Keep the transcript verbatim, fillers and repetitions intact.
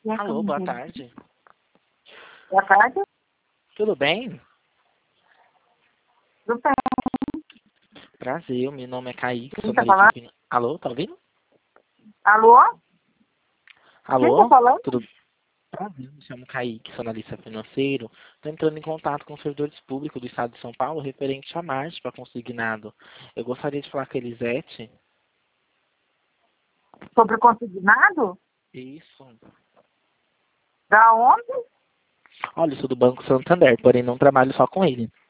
Alô, boa tarde. Boa tarde. Tudo bem? Tudo bem? Prazer, meu nome é Kaique, sou Quem tá analista falando? financeiro. Alô, tá ouvindo? Alô? Quem tá Alô, falando? tudo Prazer, me chamo Kaique, sou analista financeiro. Estou entrando em contato com os servidores públicos do Estado de São Paulo referente a março para consignado. Eu gostaria de falar com a Elisete. Sobre o consignado? Isso. Da onde? Olha, eu sou do Banco Santander, porém não trabalho só com ele.